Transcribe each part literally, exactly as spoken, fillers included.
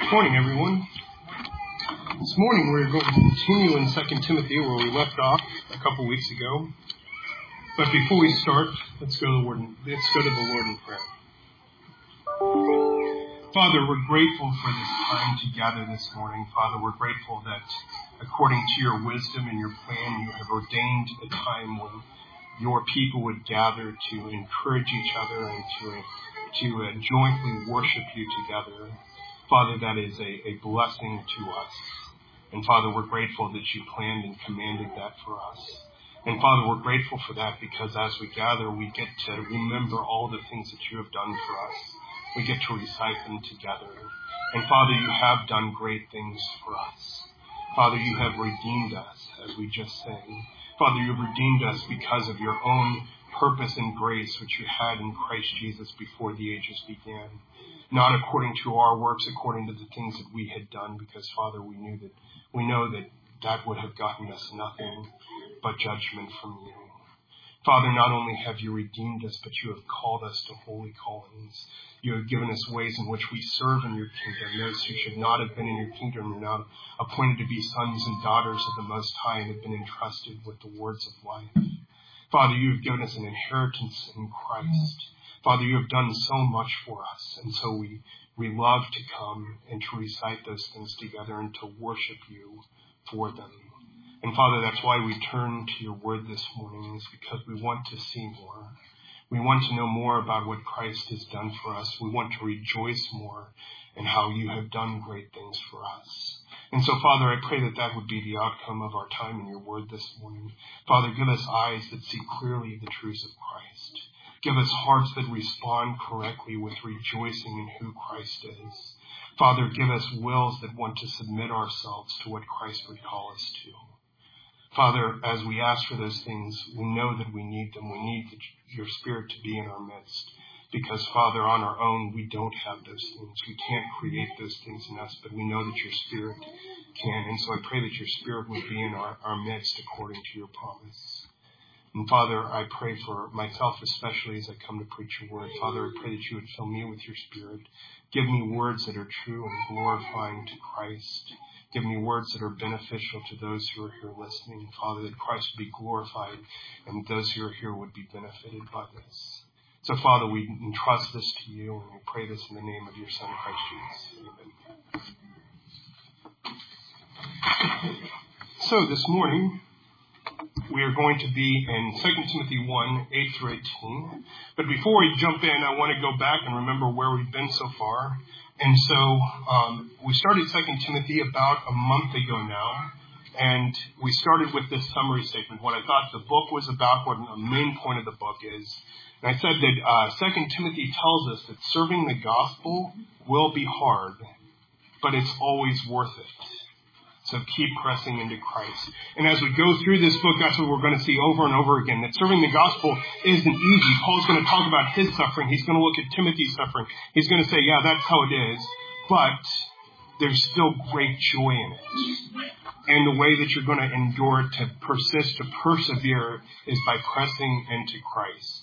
Good morning, everyone. This morning we're going to continue in Second Timothy where we left off a couple weeks ago. But before we start, let's go to the Lord. Let's go to the Lord in prayer. Father, we're grateful for this time to gather this morning. Father, we're grateful that according to your wisdom and your plan, you have ordained a time when your people would gather to encourage each other and to, to uh, jointly worship you together. Father, that is a, a blessing to us. And Father, we're grateful that you planned and commanded that for us. And Father, we're grateful for that because as we gather, we get to remember all the things that you have done for us. We get to recite them together. And Father, you have done great things for us. Father, you have redeemed us, as we just sang. Father, you have redeemed us because of your own purpose and grace which you had in Christ Jesus before the ages began. Not according to our works, according to the things that we had done, because, Father, we knew that, we know that that would have gotten us nothing but judgment from you. Father, not only have you redeemed us, but you have called us to holy callings. You have given us ways in which we serve in your kingdom. Those who should not have been in your kingdom are now appointed to be sons and daughters of the Most High and have been entrusted with the words of life. Father, you have given us an inheritance in Christ. Father, you have done so much for us, and so we, we love to come and to recite those things together and to worship you for them. And Father, that's why we turn to your word this morning, is because we want to see more. We want to know more about what Christ has done for us. We want to rejoice more in how you have done great things for us. And so, Father, I pray that that would be the outcome of our time in your word this morning. Father, give us eyes that see clearly the truths of Christ. Give us hearts that respond correctly with rejoicing in who Christ is. Father, give us wills that want to submit ourselves to what Christ would call us to. Father, as we ask for those things, we know that we need them. We need your Spirit to be in our midst. Because, Father, on our own, we don't have those things. We can't create those things in us, but we know that your Spirit can. And so I pray that your Spirit would be in our, our midst according to your promise. And Father, I pray for myself especially as I come to preach your word. Father, I pray that you would fill me with your Spirit. Give me words that are true and glorifying to Christ. Give me words that are beneficial to those who are here listening. Father, that Christ would be glorified and those who are here would be benefited by this. So, Father, we entrust this to you and we pray this in the name of your Son, Christ Jesus. Amen. So, this morning, we are going to be in Second Timothy one, eight through eighteen. But before we jump in, I want to go back and remember where we've been so far. And so um, we started Second Timothy about a month ago now. And we started with this summary statement, what I thought the book was about, what the main point of the book is. And I said that uh, Second Timothy tells us that serving the gospel will be hard, but it's always worth it. So keep pressing into Christ. And as we go through this book, that's what we're going to see over and over again, that serving the gospel isn't easy. Paul's going to talk about his suffering. He's going to look at Timothy's suffering. He's going to say, yeah, that's how it is. But there's still great joy in it. And the way that you're going to endure, to persist, to persevere, is by pressing into Christ.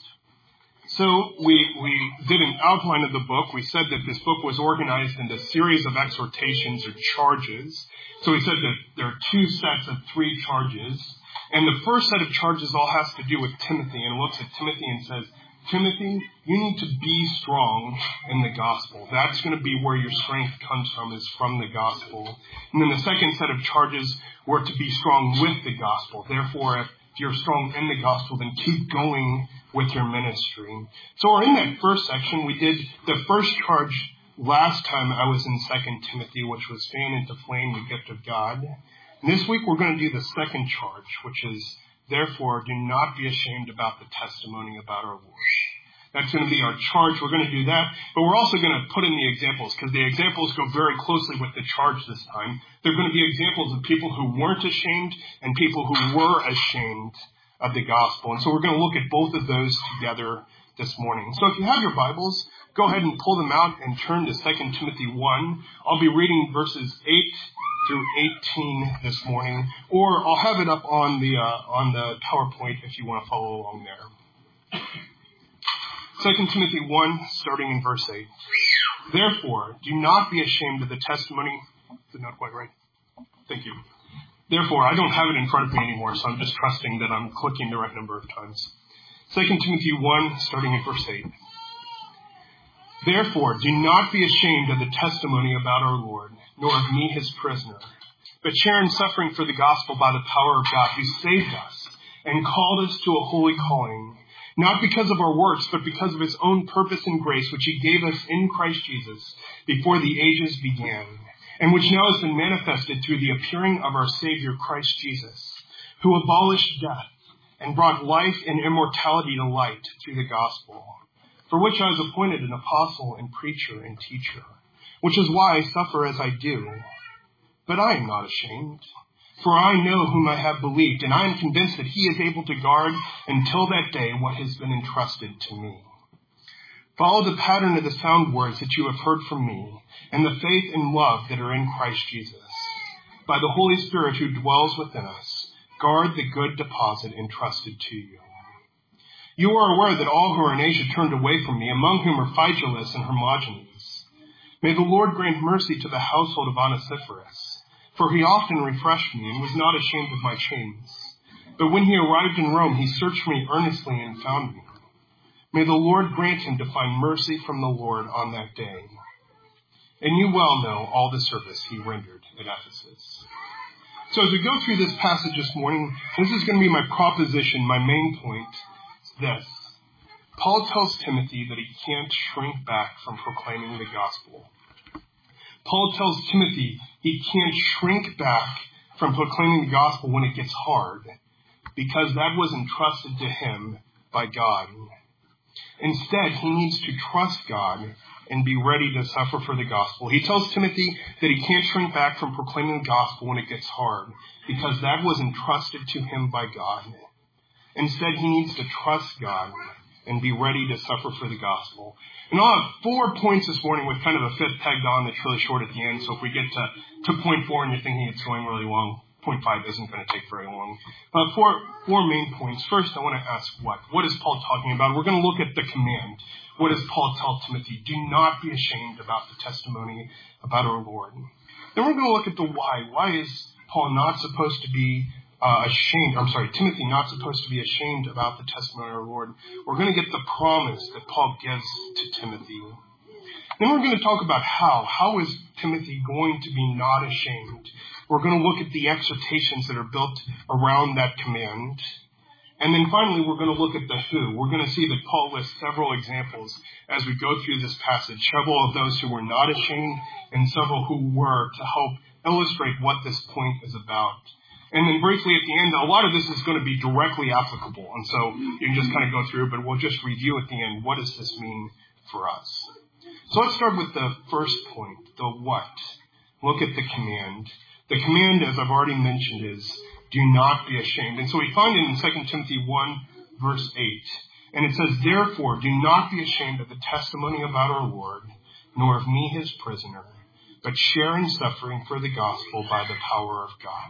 So we, we did an outline of the book. We said that this book was organized into a series of exhortations or charges. So we said that there are two sets of three charges. And the first set of charges all has to do with Timothy, and looks at Timothy and says, Timothy, you need to be strong in the gospel. That's going to be where your strength comes from, is from the gospel. And then the second set of charges were to be strong with the gospel. Therefore, if you're strong in the gospel, then keep going with your ministry. So we're in that first section. We did the first charge last time I was in Second Timothy, which was fan into flame the gift of God. And this week we're going to do the second charge, which is, therefore, do not be ashamed about the testimony about our Lord. That's going to be our charge. We're going to do that. But we're also going to put in the examples, because the examples go very closely with the charge this time. They're going to be examples of people who weren't ashamed and people who were ashamed of the gospel. And so we're going to look at both of those together this morning. So if you have your Bibles, go ahead and pull them out and turn to Second Timothy one. I'll be reading verses eight through eighteen this morning, or I'll have it up on the uh, on the PowerPoint if you want to follow along there. Second Timothy one, starting in verse eight. Therefore, do not be ashamed of the testimony. Is it not quite right? Thank you. Therefore, I don't have it in front of me anymore, so I'm just trusting that I'm clicking the right number of times. Second Timothy one, starting at verse eight. Therefore, do not be ashamed of the testimony about our Lord, nor of me, his prisoner, but share in suffering for the gospel by the power of God, who saved us and called us to a holy calling, not because of our works, but because of his own purpose and grace, which he gave us in Christ Jesus before the ages began, and which now has been manifested through the appearing of our Savior, Christ Jesus, who abolished death and brought life and immortality to light through the gospel, for which I was appointed an apostle and preacher and teacher, which is why I suffer as I do. But I am not ashamed, for I know whom I have believed, and I am convinced that he is able to guard until that day what has been entrusted to me. Follow the pattern of the sound words that you have heard from me, and the faith and love that are in Christ Jesus. By the Holy Spirit who dwells within us, guard the good deposit entrusted to you. You are aware that all who are in Asia turned away from me, among whom are Phygelus and Hermogenes. May the Lord grant mercy to the household of Onesiphorus, for he often refreshed me and was not ashamed of my chains. But when he arrived in Rome, he searched me earnestly and found me. May the Lord grant him to find mercy from the Lord on that day. And you well know all the service he rendered at Ephesus. So as we go through this passage this morning, this is going to be my proposition, my main point. This. Paul tells Timothy that he can't shrink back from proclaiming the gospel. Paul tells Timothy he can't shrink back from proclaiming the gospel when it gets hard, because that was entrusted to him by God. Instead, he needs to trust God and be ready to suffer for the gospel. He tells Timothy that he can't shrink back from proclaiming the gospel when it gets hard, because that was entrusted to him by God. Instead, he needs to trust God and be ready to suffer for the gospel. And I'll have four points this morning with kind of a fifth tagged on that's really short at the end. So if we get to, to point four and you're thinking it's going really long, point five isn't going to take very long. Uh, four, four main points. First, I want to ask what? What is Paul talking about? We're going to look at the command. What does Paul tell Timothy? Do not be ashamed about the testimony about our Lord. Then we're going to look at the why. Why is Paul not supposed to be Uh, ashamed, I'm sorry, Timothy not supposed to be ashamed about the testimony of our Lord. We're going to get the promise that Paul gives to Timothy. Then we're going to talk about how. How is Timothy going to be not ashamed? We're going to look at the exhortations that are built around that command. And then finally, we're going to look at the who. We're going to see that Paul lists several examples as we go through this passage. Several of those who were not ashamed and several who were, to help illustrate what this point is about. And then briefly at the end, a lot of this is going to be directly applicable. And so you can just kind of go through, but we'll just review at the end, what does this mean for us? So let's start with the first point, the what. Look at the command. The command, as I've already mentioned, is do not be ashamed. And so we find it in Second Timothy one, verse eight. And it says, therefore, do not be ashamed of the testimony about our Lord, nor of me, his prisoner, but share in suffering for the gospel by the power of God.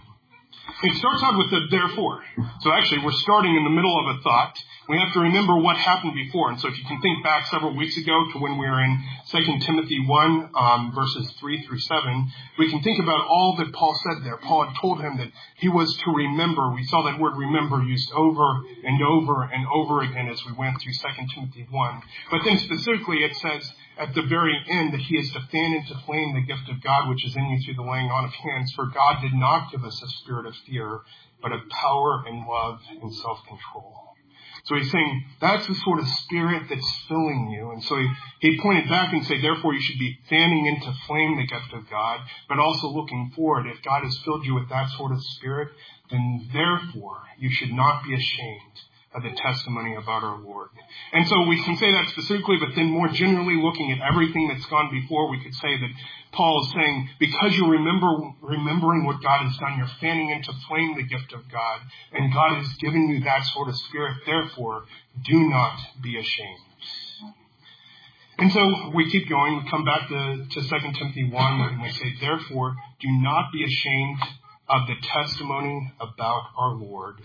It starts out with the therefore. So actually, we're starting in the middle of a thought. We have to remember what happened before. And so if you can think back several weeks ago to when we were in Second Timothy one, um, verses three through seven, we can think about all that Paul said there. Paul had told him that he was to remember. We saw that word remember used over and over and over again as we went through Second Timothy one. But then specifically it says at the very end that he is to fan into flame the gift of God which is in you through the laying on of hands. For God did not give us a spirit of fear, but of power and love and self-control. So he's saying that's the sort of spirit that's filling you. And so he, he pointed back and said, therefore you should be fanning into flame the gift of God, but also looking forward. If God has filled you with that sort of spirit, then therefore you should not be ashamed of the testimony about our Lord. And so we can say that specifically, but then more generally looking at everything that's gone before, we could say that Paul is saying, because you're remember, remembering what God has done, you're fanning into flame the gift of God, and God has given you that sort of spirit. Therefore, do not be ashamed. And so we keep going. We come back to, to Second Timothy one, and we say, therefore, do not be ashamed of the testimony about our Lord,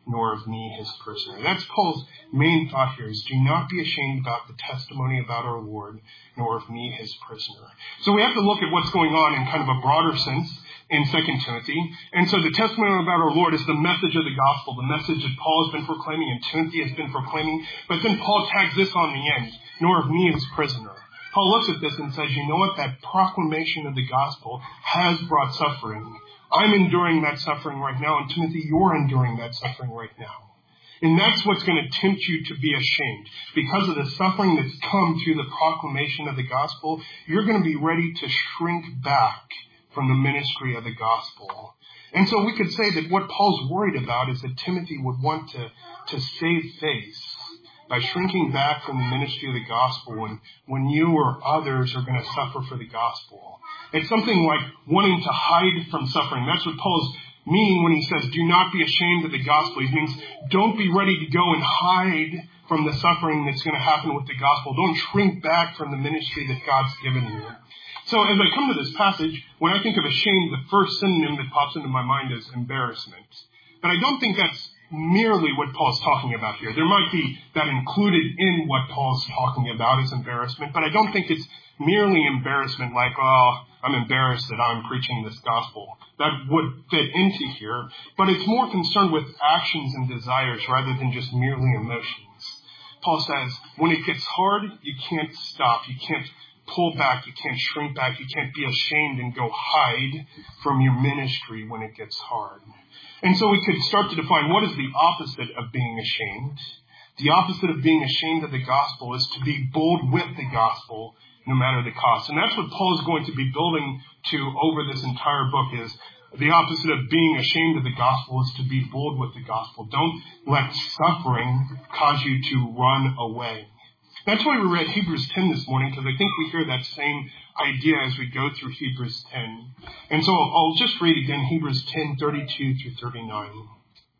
nor of me his prisoner. That's Paul's main thought here, is do not be ashamed about the testimony about our Lord, nor of me his prisoner. So we have to look at what's going on in kind of a broader sense in Second Timothy. And so the testimony about our Lord is the message of the gospel, the message that Paul has been proclaiming and Timothy has been proclaiming. But then Paul tags this on the end, nor of me his prisoner. Paul looks at this and says, you know what? That proclamation of the gospel has brought suffering. I'm enduring that suffering right now, and Timothy, you're enduring that suffering right now. And that's what's going to tempt you to be ashamed. Because of the suffering that's come through the proclamation of the gospel, you're going to be ready to shrink back from the ministry of the gospel. And so we could say that what Paul's worried about is that Timothy would want to, to save face by shrinking back from the ministry of the gospel when, when you or others are going to suffer for the gospel. It's something like wanting to hide from suffering. That's what Paul's meaning when he says, do not be ashamed of the gospel. He means don't be ready to go and hide from the suffering that's going to happen with the gospel. Don't shrink back from the ministry that God's given you. So as I come to this passage, when I think of ashamed, the first synonym that pops into my mind is embarrassment. But I don't think that's merely what Paul's talking about here. There might be that included in what Paul's talking about is embarrassment, but I don't think it's merely embarrassment like, oh, I'm embarrassed that I'm preaching this gospel. That would fit into here, but it's more concerned with actions and desires rather than just merely emotions. Paul says, when it gets hard, you can't stop. You can't pull back. You can't shrink back. You can't be ashamed and go hide from your ministry when it gets hard. And so we could start to define what is the opposite of being ashamed. The opposite of being ashamed of the gospel is to be bold with the gospel, no matter the cost. And that's what Paul is going to be building to over this entire book is the opposite of being ashamed of the gospel is to be bold with the gospel. Don't let suffering cause you to run away. That's why we read Hebrews ten this morning, because I think we hear that same idea as we go through Hebrews ten. And so I'll just read again Hebrews ten, thirty-two through thirty-nine.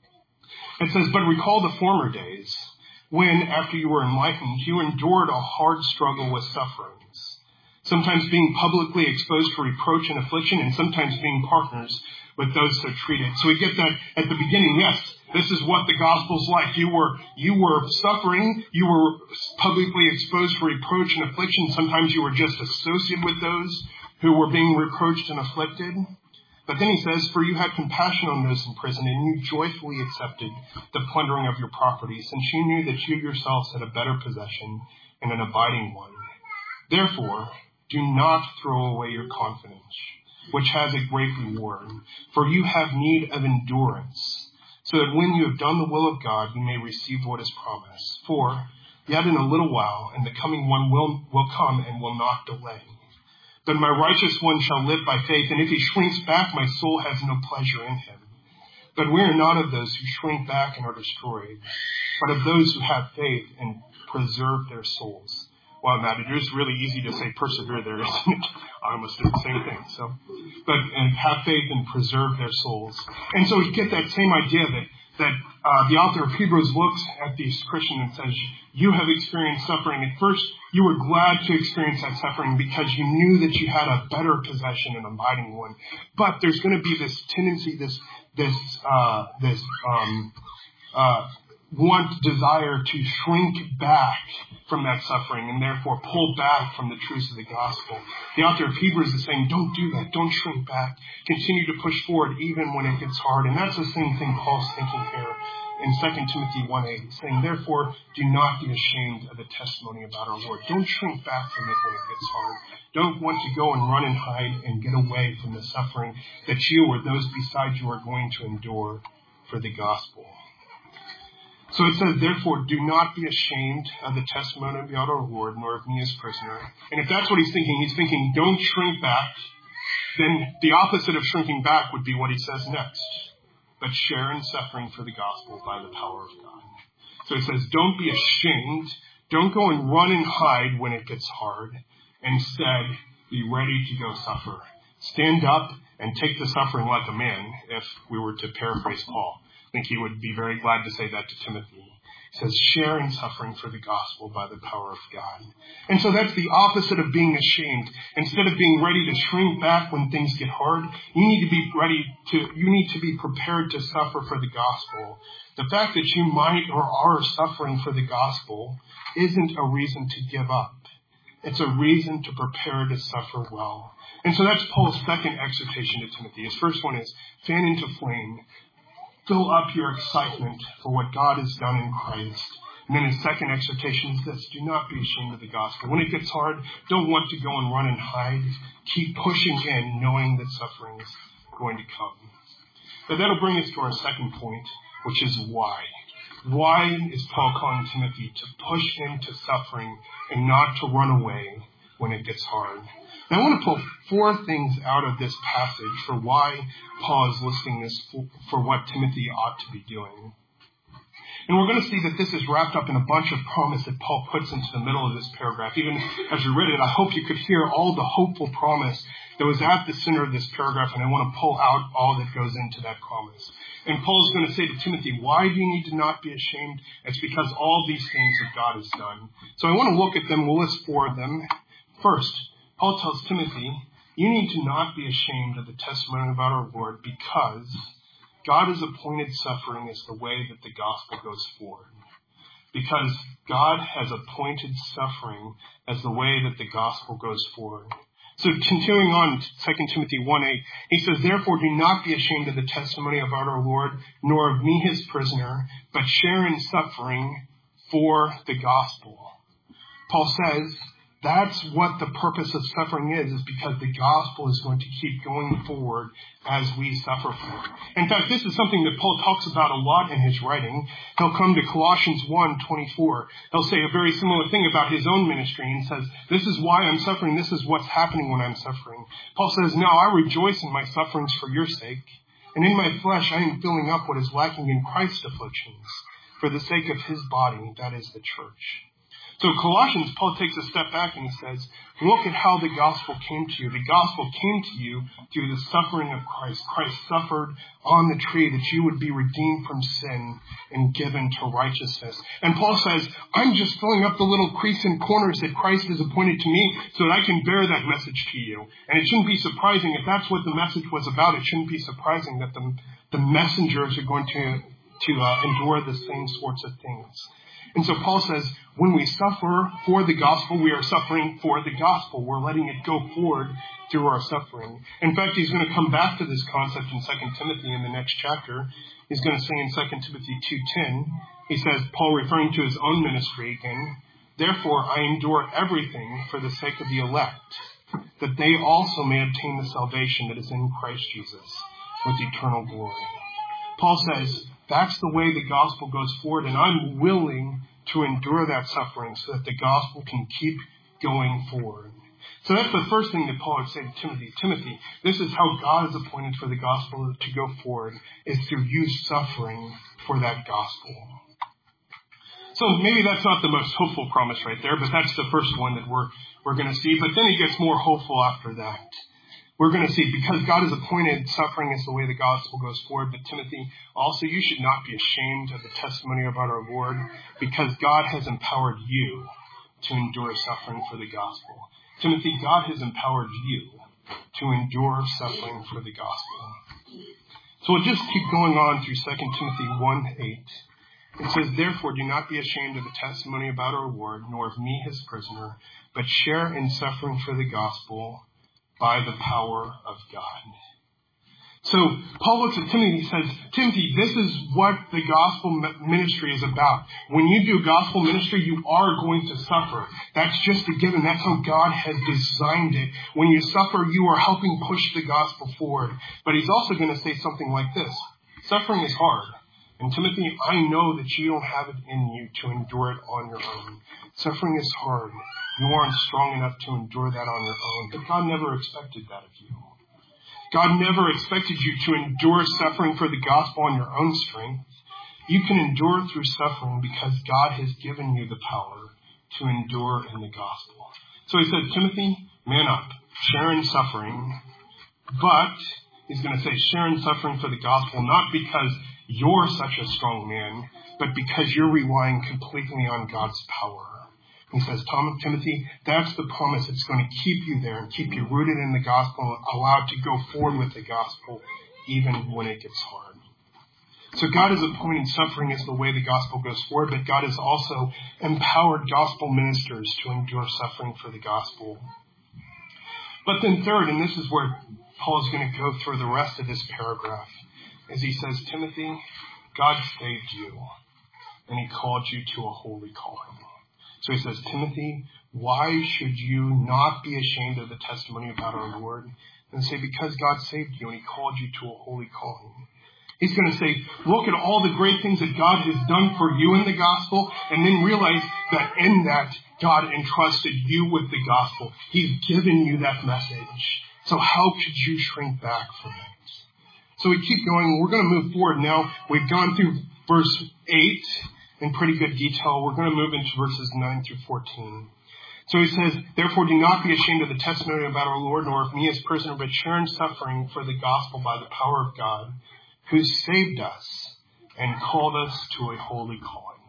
It says, but recall the former days when, after you were enlightened, you endured a hard struggle with sufferings, sometimes being publicly exposed to reproach and affliction, and sometimes being partners with those so treated. So we get that at the beginning. Yes, this is what the gospel's like. You were, you were suffering. You were publicly exposed to reproach and affliction. Sometimes you were just associated with those who were being reproached and afflicted. But then he says, for you had compassion on those in prison, and you joyfully accepted the plundering of your property, since you knew that you yourselves had a better possession and an abiding one. Therefore, do not throw away your confidence, which has a great reward, for you have need of endurance, so that when you have done the will of God, you may receive what is promised. For yet in a little while, and the coming one will, will come and will not delay. But my righteous one shall live by faith, and if he shrinks back, my soul has no pleasure in him. But we are not of those who shrink back and are destroyed, but of those who have faith and preserve their souls. Well, Matt, it is really easy to say persevere there, isn't it? I almost did the same thing. So, but and have faith and preserve their souls. And so we get that same idea that that uh, the author of Hebrews looks at these Christians and says, you have experienced suffering. At first, you were glad to experience that suffering because you knew that you had a better possession, an abiding one. But there's going to be this tendency, this this uh, this um, uh, want, desire to shrink back from that suffering and therefore pull back from the truths of the gospel. The author of Hebrews is saying, don't do that. Don't shrink back. Continue to push forward even when it gets hard. And that's the same thing Paul's thinking here in Second Timothy one eight. He's saying, therefore, do not be ashamed of the testimony about our Lord. Don't shrink back from it when it gets hard. Don't want to go and run and hide and get away from the suffering that you or those beside you are going to endure for the gospel. So it says, therefore, do not be ashamed of the testimony about our Lord, nor of me as prisoner. And if that's what he's thinking, he's thinking, don't shrink back. Then the opposite of shrinking back would be what he says next. But share in suffering for the gospel by the power of God. So he says, don't be ashamed. Don't go and run and hide when it gets hard. Instead, be ready to go suffer. Stand up and take the suffering like a man, if we were to paraphrase Paul. I think he would be very glad to say that to Timothy. It says, share in suffering for the gospel by the power of God. And so that's the opposite of being ashamed. Instead of being ready to shrink back when things get hard, you need to be ready to, you need to be prepared to suffer for the gospel. The fact that you might or are suffering for the gospel isn't a reason to give up. It's a reason to prepare to suffer well. And so that's Paul's second exhortation to Timothy. His first one is, fan into flame. Fill up your excitement for what God has done in Christ. And then his second exhortation is this: do not be ashamed of the gospel. When it gets hard, don't want to go and run and hide. Keep pushing in, knowing that suffering is going to come. But that'll bring us to our second point, which is why. Why is Paul calling Timothy to push into suffering and not to run away when it gets hard? And I want to pull four things out of this passage for why Paul is listing this for, for what Timothy ought to be doing. And we're going to see that this is wrapped up in a bunch of promise that Paul puts into the middle of this paragraph. Even as you read it, I hope you could hear all the hopeful promise that was at the center of this paragraph, and I want to pull out all that goes into that promise. And Paul's going to say to Timothy, why do you need to not be ashamed? It's because all these things that God has done. So I want to look at them. We'll list four of them. First, Paul tells Timothy, you need to not be ashamed of the testimony about our Lord, because God has appointed suffering as the way that the gospel goes forward. Because God has appointed suffering as the way that the gospel goes forward. So continuing on, Second Timothy one eight, he says, therefore do not be ashamed of the testimony about our Lord, nor of me his prisoner, but share in suffering for the gospel. Paul says, that's what the purpose of suffering is, is because the gospel is going to keep going forward as we suffer for it. In fact, this is something that Paul talks about a lot in his writing. He'll come to Colossians one twenty-four. He'll say a very similar thing about his own ministry and says, this is why I'm suffering. This is what's happening when I'm suffering. Paul says, now I rejoice in my sufferings for your sake. And in my flesh, I am filling up what is lacking in Christ's afflictions for the sake of his body, that is the church. So Colossians, Paul takes a step back and he says, look at how the gospel came to you. The gospel came to you through the suffering of Christ. Christ suffered on the tree that you would be redeemed from sin and given to righteousness. And Paul says, I'm just filling up the little crease and corners that Christ has appointed to me so that I can bear that message to you. And it shouldn't be surprising if that's what the message was about. It shouldn't be surprising that the, the messengers are going to, to uh, endure the same sorts of things. And so Paul says, when we suffer for the gospel, we are suffering for the gospel. We're letting it go forward through our suffering. In fact, he's going to come back to this concept in Second Timothy in the next chapter. He's going to say in Second Timothy two ten, he says, Paul referring to his own ministry again, therefore I endure everything for the sake of the elect, that they also may obtain the salvation that is in Christ Jesus with eternal glory. Paul says, that's the way the gospel goes forward, and I'm willing to endure that suffering so that the gospel can keep going forward. So that's the first thing that Paul would say to Timothy. Timothy, this is how God has appointed for the gospel to go forward, is through you suffering for that gospel. So maybe that's not the most hopeful promise right there, but that's the first one that we're, we're going to see. But then it gets more hopeful after that. We're going to see, because God has appointed suffering as the way the gospel goes forward. But Timothy, also you should not be ashamed of the testimony about our Lord, because God has empowered you to endure suffering for the gospel. Timothy, God has empowered you to endure suffering for the gospel. So we'll just keep going on through Second Timothy one eight. It says, therefore do not be ashamed of the testimony about our Lord, nor of me his prisoner, but share in suffering for the gospel by the power of God. So Paul looks at Timothy and he says, Timothy, this is what the gospel ministry is about. When you do gospel ministry, you are going to suffer. That's just a given. That's how God has designed it. When you suffer, you are helping push the gospel forward. But he's also going to say something like this. Suffering is hard. And Timothy, I know that you don't have it in you to endure it on your own. Suffering is hard. You aren't strong enough to endure that on your own. But God never expected that of you. God never expected you to endure suffering for the gospel on your own strength. You can endure through suffering because God has given you the power to endure in the gospel. So he said, Timothy, man up, share in suffering. But he's going to say share in suffering for the gospel, not because you're such a strong man, but because you're relying completely on God's power. He says, Tom, Timothy, that's the promise that's going to keep you there and keep you rooted in the gospel, allowed to go forward with the gospel, even when it gets hard. So God has appointed suffering as the way the gospel goes forward, but God has also empowered gospel ministers to endure suffering for the gospel. But then third, and this is where Paul is going to go through the rest of this paragraph, as he says, Timothy, God saved you, and he called you to a holy calling. So he says, Timothy, why should you not be ashamed of the testimony about our Lord? And say, because God saved you and he called you to a holy calling. He's going to say, look at all the great things that God has done for you in the gospel, and then realize that in that, God entrusted you with the gospel. He's given you that message. So how could you shrink back from it? So we keep going. We're going to move forward now. We've gone through verse eight in pretty good detail. We're going to move into verses nine through fourteen. So he says, therefore do not be ashamed of the testimony about our Lord, nor of me as prisoner, but share in suffering for the gospel by the power of God, who saved us and called us to a holy calling.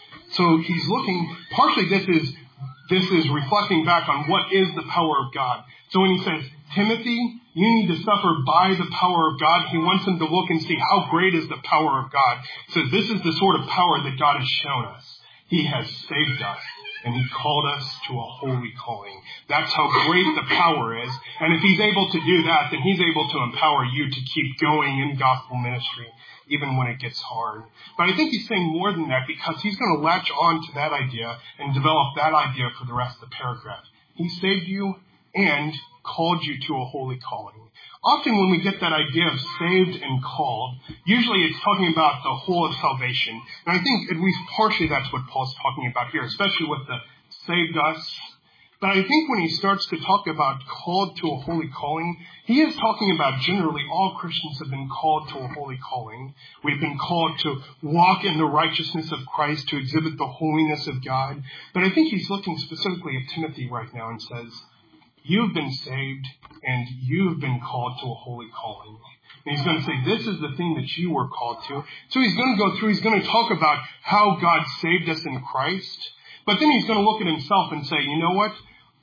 So he's looking, partially this is, this is reflecting back on what is the power of God. So when he says, Timothy, you need to suffer by the power of God, he wants them to look and see how great is the power of God. So this is the sort of power that God has shown us. He has saved us, and he called us to a holy calling. That's how great the power is. And if he's able to do that, then he's able to empower you to keep going in gospel ministry, even when it gets hard. But I think he's saying more than that, because he's going to latch on to that idea and develop that idea for the rest of the paragraph. He saved you and called you to a holy calling. Often when we get that idea of saved and called, usually it's talking about the whole of salvation. And I think at least partially that's what Paul's talking about here, especially with the saved us. But I think when he starts to talk about called to a holy calling, he is talking about generally all Christians have been called to a holy calling. We've been called to walk in the righteousness of Christ, to exhibit the holiness of God. But I think he's looking specifically at Timothy right now and says, you've been saved and you've been called to a holy calling. And he's going to say, this is the thing that you were called to. So he's going to go through, he's going to talk about how God saved us in Christ. But then he's going to look at himself and say, you know what?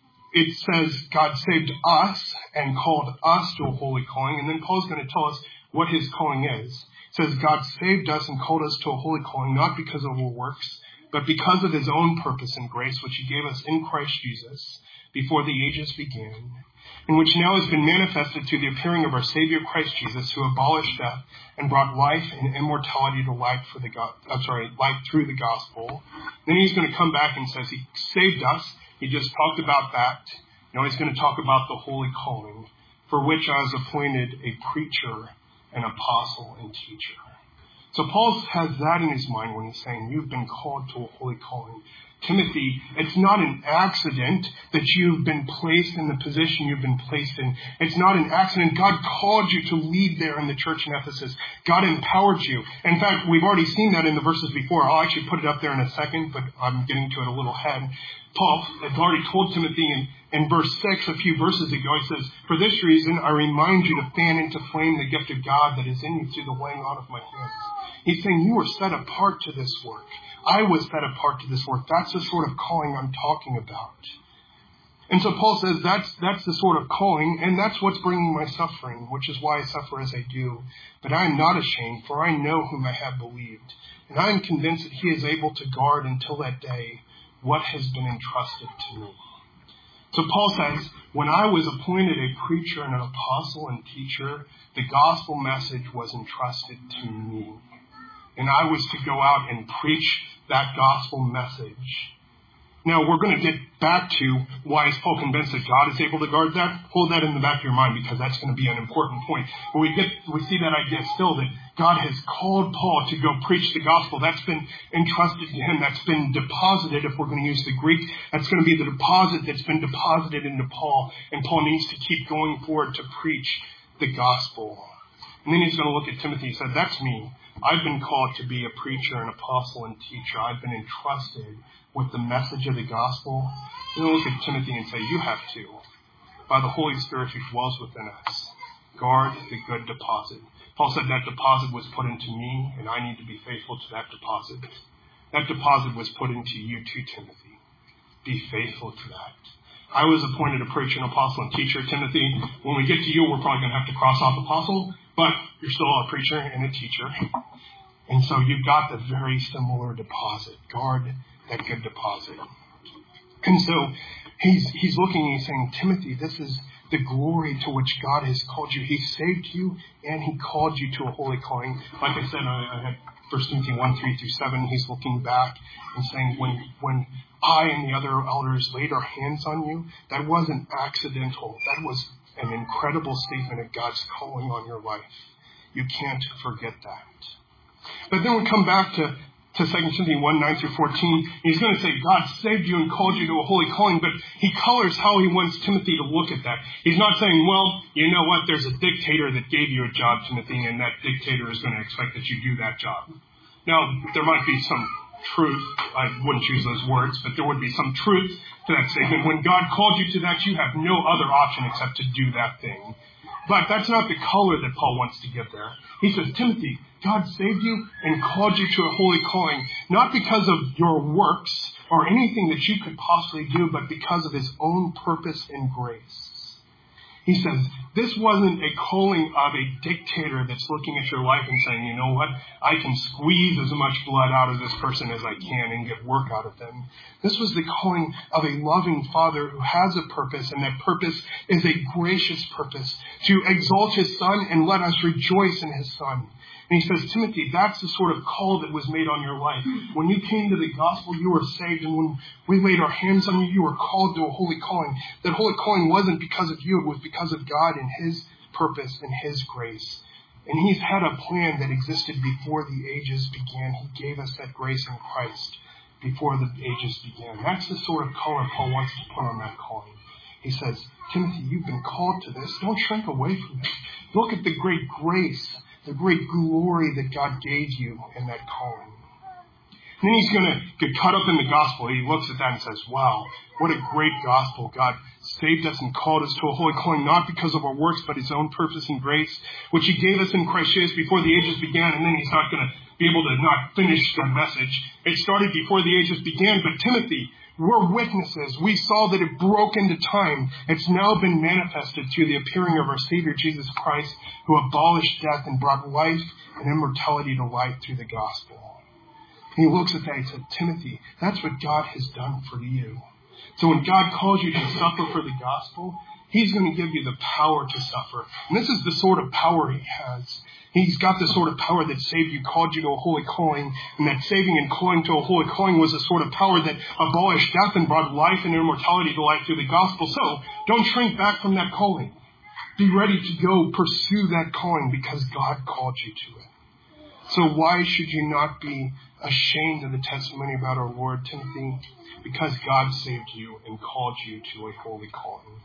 It says God saved us and called us to a holy calling. And then Paul's going to tell us what his calling is. It says God saved us and called us to a holy calling, not because of our works, but because of his own purpose and grace, which he gave us in Christ Jesus before the ages began, and which now has been manifested through the appearing of our Savior Christ Jesus, who abolished death and brought life and immortality to light for the God. I'm sorry, life through the gospel. Then he's going to come back and says he saved us. He just talked about that. Now he's going to talk about the holy calling, for which I was appointed a preacher, an apostle, and teacher. So Paul has that in his mind when he's saying you've been called to a holy calling. Timothy, it's not an accident that you've been placed in the position you've been placed in. It's not an accident. God called you to lead there in the church in Ephesus. God empowered you. In fact, we've already seen that in the verses before. I'll actually put it up there in a second, but I'm getting to it a little ahead. Paul has already told Timothy in, in verse six, a few verses ago, he says, for this reason, I remind you to fan into flame the gift of God that is in you through the laying on of my hands. He's saying you were set apart to this work. I was set apart to this work. That's the sort of calling I'm talking about. And so Paul says that's that's the sort of calling, and that's what's bringing my suffering, which is why I suffer as I do. But I am not ashamed, for I know whom I have believed. And I am convinced that he is able to guard until that day what has been entrusted to me. So Paul says, when I was appointed a preacher and an apostle and teacher, the gospel message was entrusted to me. And I was to go out and preach that gospel message. Now, we're going to get back to why is Paul convinced that God is able to guard that? Hold that in the back of your mind, because that's going to be an important point. But we get, we see that idea still that God has called Paul to go preach the gospel. That's been entrusted to him. That's been deposited, if we're going to use the Greek. That's going to be the deposit that's been deposited into Paul. And Paul needs to keep going forward to preach the gospel. And then he's going to look at Timothy and say, that's me. I've been called to be a preacher, an apostle, and teacher. I've been entrusted with the message of the gospel. And then look at Timothy and say, you have to. By the Holy Spirit who dwells within us, guard the good deposit. Paul said that deposit was put into me, and I need to be faithful to that deposit. That deposit was put into you too, Timothy. Be faithful to that. I was appointed a preacher, an apostle, and teacher, Timothy. When we get to you, we're probably going to have to cross off apostle, but you're still a preacher and a teacher. And so you've got the very similar deposit. Guard that good deposit. And so he's he's looking and he's saying, Timothy, this is the glory to which God has called you. He saved you and he called you to a holy calling. Like I said, I, I had First Timothy one, three through seven. He's looking back and saying, when when I and the other elders laid our hands on you, that wasn't accidental. That was an incredible statement of God's calling on your life. You can't forget that. But then we come back to to Second Timothy one, nine through fourteen. He's going to say, God saved you and called you to a holy calling, but he colors how he wants Timothy to look at that. He's not saying, well, you know what, there's a dictator that gave you a job, Timothy, and that dictator is going to expect that you do that job. Now, there might be some truth. I wouldn't choose those words, but there would be some truth to that statement. When God called you to that, you have no other option except to do that thing. But that's not the color that Paul wants to give there. He says, Timothy, God saved you and called you to a holy calling, not because of your works or anything that you could possibly do, but because of his own purpose and grace. He says, this wasn't a calling of a dictator that's looking at your life and saying, you know what, I can squeeze as much blood out of this person as I can and get work out of them. This was the calling of a loving Father who has a purpose, and that purpose is a gracious purpose to exalt his Son and let us rejoice in his Son. And he says, Timothy, that's the sort of call that was made on your life. When you came to the gospel, you were saved. And when we laid our hands on you, you were called to a holy calling. That holy calling wasn't because of you. It was because of God and his purpose and his grace. And he's had a plan that existed before the ages began. He gave us that grace in Christ before the ages began. That's the sort of color Paul wants to put on that calling. He says, Timothy, you've been called to this. Don't shrink away from it. Look at the great grace, the great glory that God gave you in that calling. And then he's going to get caught up in the gospel. He looks at that and says, wow, what a great gospel. God saved us and called us to a holy calling, not because of our works, but his own purpose and grace, which he gave us in Christ Jesus before the ages began. And then he's not going to be able to not finish the message. It started before the ages began, but Timothy, we're witnesses. We saw that it broke into time. It's now been manifested through the appearing of our Savior, Jesus Christ, who abolished death and brought life and immortality to light through the gospel. And he looks at that and said, Timothy, that's what God has done for you. So when God calls you to suffer for the gospel, he's going to give you the power to suffer. And this is the sort of power he has. He's got the sort of power that saved you, called you to a holy calling, and that saving and calling to a holy calling was the sort of power that abolished death and brought life and immortality to life through the gospel. So don't shrink back from that calling. Be ready to go pursue that calling because God called you to it. So why should you not be ashamed of the testimony about our Lord, Timothy? Because God saved you and called you to a holy calling.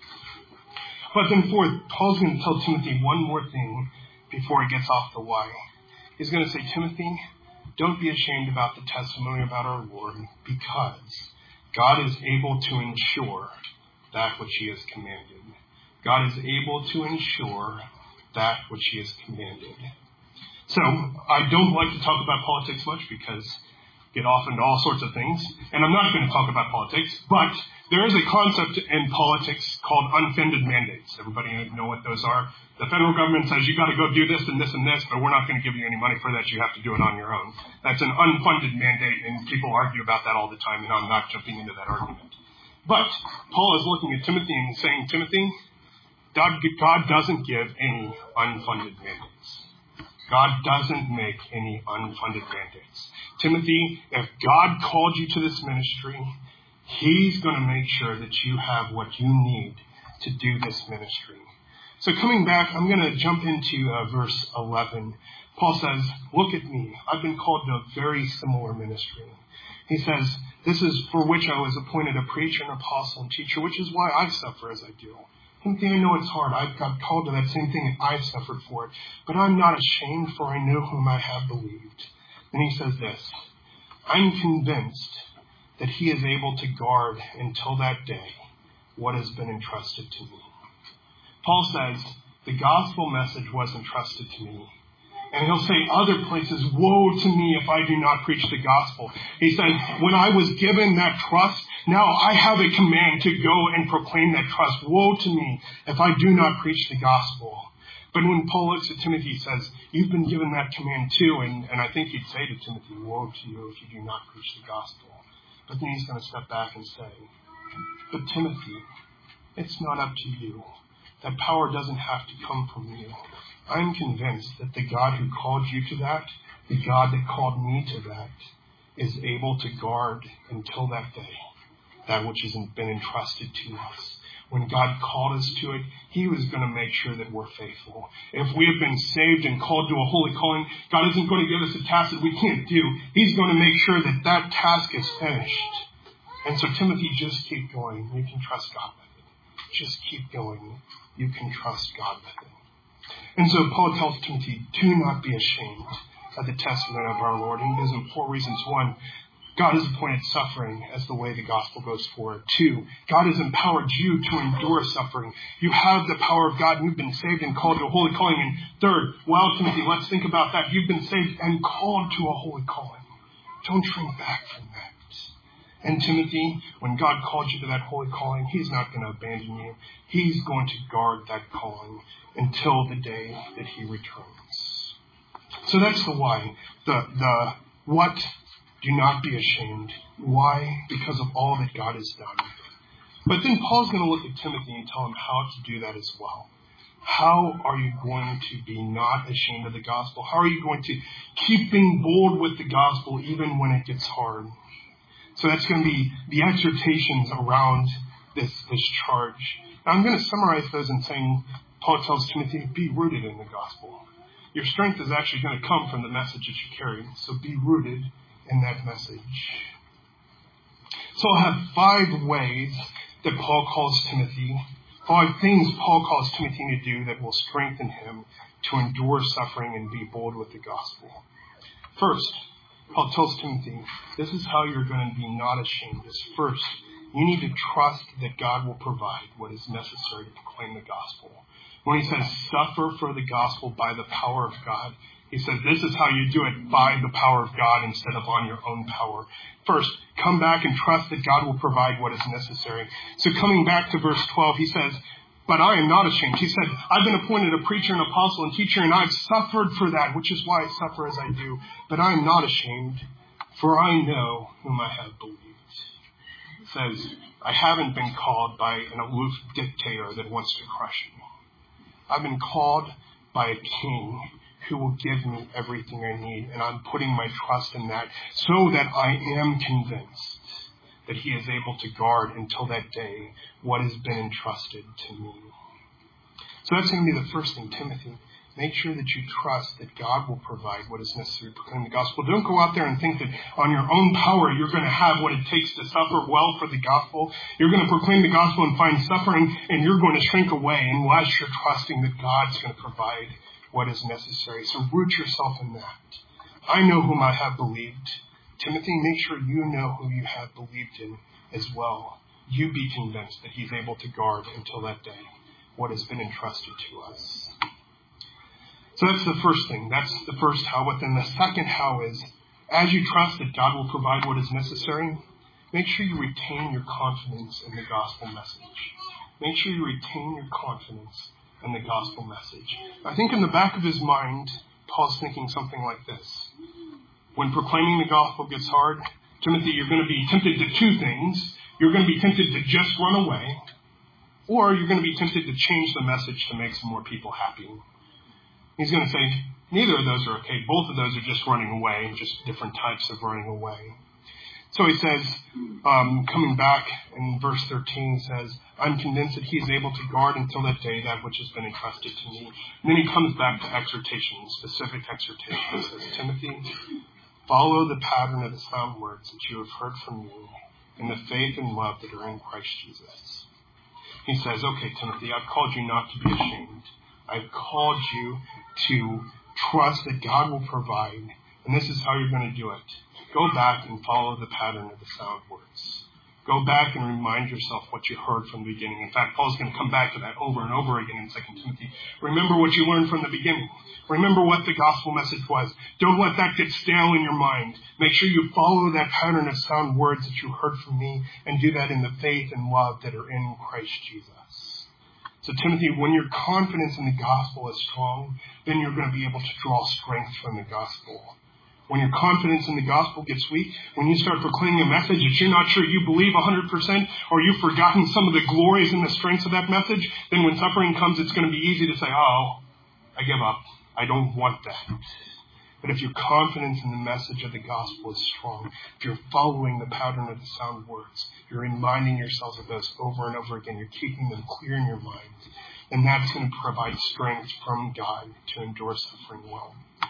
But then fourth, Paul's going to tell Timothy one more thing before he gets off the why. He's going to say, Timothy, don't be ashamed about the testimony about our Lord, because God is able to ensure that which he has commanded. God is able to ensure that which he has commanded. So, I don't like to talk about politics much because I get off into all sorts of things, and I'm not going to talk about politics, but there is a concept in politics called unfunded mandates. Everybody know what those are? The federal government says you got to go do this and this and this, but we're not going to give you any money for that. You have to do it on your own. That's an unfunded mandate, and people argue about that all the time, and I'm not jumping into that argument. But Paul is looking at Timothy and saying, Timothy, God, God doesn't give any unfunded mandates. God doesn't make any unfunded mandates. Timothy, if God called you to this ministry, he's going to make sure that you have what you need to do this ministry. So coming back, I'm going to jump into uh, verse eleven. Paul says, look at me. I've been called to a very similar ministry. He says, this is for which I was appointed a preacher, an apostle, and teacher, which is why I suffer as I do. Timothy, I know it's hard. I've got called to that same thing and I've suffered for it. But I'm not ashamed, for I know whom I have believed. And he says this, I'm convinced that he is able to guard until that day what has been entrusted to me. Paul says, the gospel message was entrusted to me. And he'll say other places, woe to me if I do not preach the gospel. He says, when I was given that trust, now I have a command to go and proclaim that trust. Woe to me if I do not preach the gospel. But when Paul looks at Timothy, he says, you've been given that command too. And, and I think he'd say to Timothy, woe to you if you do not preach the gospel. But then he's going to step back and say, but Timothy, it's not up to you. That power doesn't have to come from you. I'm convinced that the God who called you to that, the God that called me to that, is able to guard until that day that which has been entrusted to us. When God called us to it, he was going to make sure that we're faithful. If we have been saved and called to a holy calling, God isn't going to give us a task that we can't do. He's going to make sure that that task is finished. And so, Timothy, just keep going. You can trust God with it. Just keep going. You can trust God with it. And so Paul tells Timothy, do not be ashamed of the testimony of our Lord. And he does it for four reasons. One, God has appointed suffering as the way the gospel goes forward. Two, God has empowered you to endure suffering. You have the power of God and you've been saved and called to a holy calling. And third, well, Timothy, let's think about that. You've been saved and called to a holy calling. Don't shrink back from that. And Timothy, when God called you to that holy calling, he's not going to abandon you. He's going to guard that calling until the day that he returns. So that's the why. The, the what, do not be ashamed. Why? Because of all that God has done. But then Paul's going to look at Timothy and tell him how to do that as well. How are you going to be not ashamed of the gospel? How are you going to keep being bold with the gospel even when it gets hard? So that's going to be the exhortations around this, this charge. Now I'm going to summarize those in saying, Paul tells Timothy, be rooted in the gospel. Your strength is actually going to come from the message that you carry. So be rooted in that message. So I'll have five ways that Paul calls Timothy, five things Paul calls Timothy to do that will strengthen him to endure suffering and be bold with the gospel. First, Paul tells Timothy, this is how you're going to be not ashamed. Is first, you need to trust that God will provide what is necessary to proclaim the gospel. When he says suffer for the gospel by the power of God, he says this is how you do it, by the power of God instead of on your own power. First, come back and trust that God will provide what is necessary. So coming back to verse twelve, he says, but I am not ashamed. He said, I've been appointed a preacher, an apostle, and teacher, and I've suffered for that, which is why I suffer as I do. But I am not ashamed, for I know whom I have believed. It says, I haven't been called by an aloof dictator that wants to crush me. I've been called by a king who will give me everything I need, and I'm putting my trust in that so that I am convinced that he is able to guard until that day what has been entrusted to me. So that's going to be the first thing, Timothy. Make sure that you trust that God will provide what is necessary to proclaim the gospel. Don't go out there and think that on your own power you're going to have what it takes to suffer well for the gospel. You're going to proclaim the gospel and find suffering, and you're going to shrink away unless you're trusting that God's going to provide what is necessary. So root yourself in that. I know whom I have believed. Timothy, make sure you know who you have believed in as well. You be convinced that he's able to guard until that day what has been entrusted to us. So that's the first thing. That's the first how. But then the second how is, as you trust that God will provide what is necessary, make sure you retain your confidence in the gospel message. Make sure you retain your confidence in the gospel message. I think in the back of his mind, Paul's thinking something like this. When proclaiming the gospel gets hard, Timothy, you're going to be tempted to two things. You're going to be tempted to just run away, or you're going to be tempted to change the message to make some more people happy. He's going to say, neither of those are okay. Both of those are just running away, just different types of running away. So he says, um, coming back in verse thirteen, he says, I'm convinced that he is able to guard until that day that which has been entrusted to me. And then he comes back to exhortation, specific exhortation. He says, Timothy, follow the pattern of the sound words that you have heard from me in the faith and love that are in Christ Jesus. He says, okay, Timothy, I've called you not to be ashamed. I've called you to trust that God will provide. And this is how you're going to do it. Go back and follow the pattern of the sound words. Go back and remind yourself what you heard from the beginning. In fact, Paul's going to come back to that over and over again in Second Timothy. Remember what you learned from the beginning. Remember what the gospel message was. Don't let that get stale in your mind. Make sure you follow that pattern of sound words that you heard from me, and do that in the faith and love that are in Christ Jesus. So Timothy, when your confidence in the gospel is strong, then you're going to be able to draw strength from the gospel. When your confidence in the gospel gets weak, when you start proclaiming a message that you're not sure you believe one hundred percent, or you've forgotten some of the glories and the strengths of that message, then when suffering comes, it's going to be easy to say, oh, I give up. I don't want that. But if your confidence in the message of the gospel is strong, if you're following the pattern of the sound words, you're reminding yourselves of those over and over again, you're keeping them clear in your mind, then that's going to provide strength from God to endure suffering well.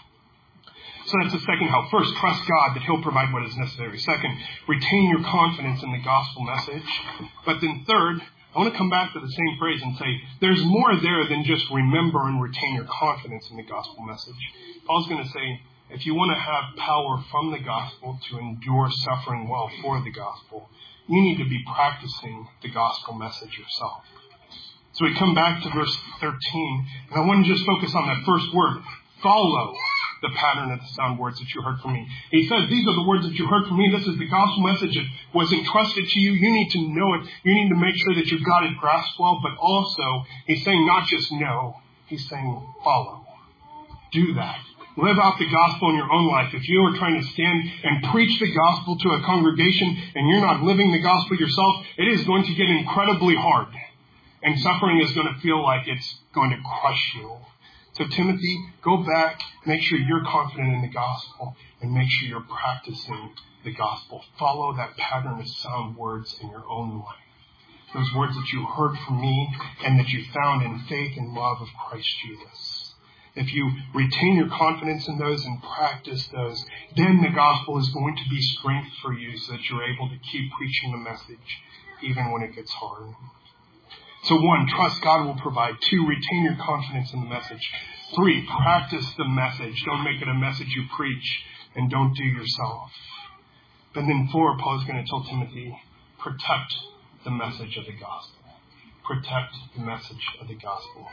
So that's the second help. First, trust God that he'll provide what is necessary. Second, retain your confidence in the gospel message. But then third, I want to come back to the same phrase and say, there's more there than just remember and retain your confidence in the gospel message. Paul's going to say, if you want to have power from the gospel to endure suffering well for the gospel, you need to be practicing the gospel message yourself. So we come back to verse thirteen, and I want to just focus on that first word, follow the pattern of the sound words that you heard from me. He says, these are the words that you heard from me. This is the gospel message that was entrusted to you. You need to know it. You need to make sure that you've got it grasped well, but also he's saying not just know, he's saying follow. Do that. Live out the gospel in your own life. If you are trying to stand and preach the gospel to a congregation and you're not living the gospel yourself, it is going to get incredibly hard. And suffering is going to feel like it's going to crush you. So Timothy, go back, make sure you're confident in the gospel, and make sure you're practicing the gospel. Follow that pattern of sound words in your own life. Those words that you heard from me and that you found in faith and love of Christ Jesus. If you retain your confidence in those and practice those, then the gospel is going to be strength for you so that you're able to keep preaching the message even when it gets hard. So one, trust God will provide. Two, retain your confidence in the message. Three, practice the message. Don't make it a message you preach and don't do yourself. But then four, Paul is going to tell Timothy, protect the message of the gospel. Protect the message of the gospel.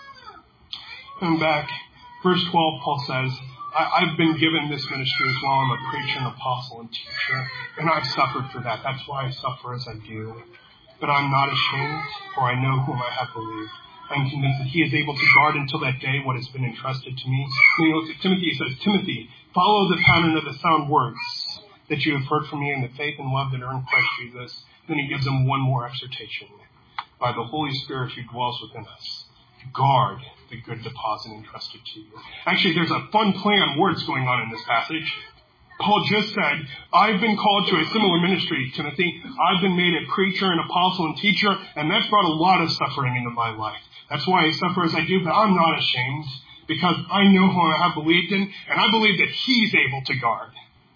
Coming back, verse twelve, Paul says, I, I've been given this ministry as well. I'm a preacher, an apostle, and teacher, and I've suffered for that. That's why I suffer as I do. But I'm not ashamed, for I know whom I have believed. I'm convinced that he is able to guard until that day what has been entrusted to me. When he looks at Timothy, he says, Timothy, follow the pattern of the sound words that you have heard from me in the faith and love that are in Christ Jesus. Then he gives them one more exhortation. By the Holy Spirit who dwells within us, guard the good deposit entrusted to you. Actually, there's a fun play on words going on in this passage. Paul just said, I've been called to a similar ministry, Timothy. I've been made a preacher, an apostle, and teacher, and that's brought a lot of suffering into my life. That's why I suffer as I do, but I'm not ashamed, because I know who I have believed in, and I believe that he's able to guard.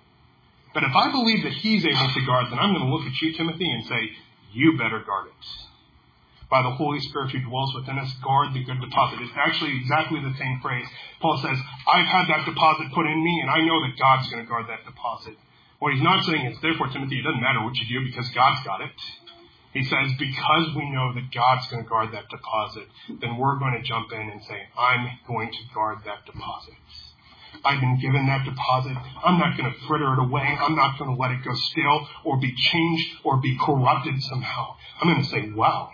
But if I believe that he's able to guard, then I'm going to look at you, Timothy, and say, you better guard it. By the Holy Spirit who dwells within us, guard the good deposit. It's actually exactly the same phrase. Paul says, I've had that deposit put in me, and I know that God's going to guard that deposit. What he's not saying is, therefore, Timothy, it doesn't matter what you do because God's got it. He says, because we know that God's going to guard that deposit, then we're going to jump in and say, I'm going to guard that deposit. I've been given that deposit. I'm not going to fritter it away. I'm not going to let it go stale or be changed or be corrupted somehow. I'm going to say, wow.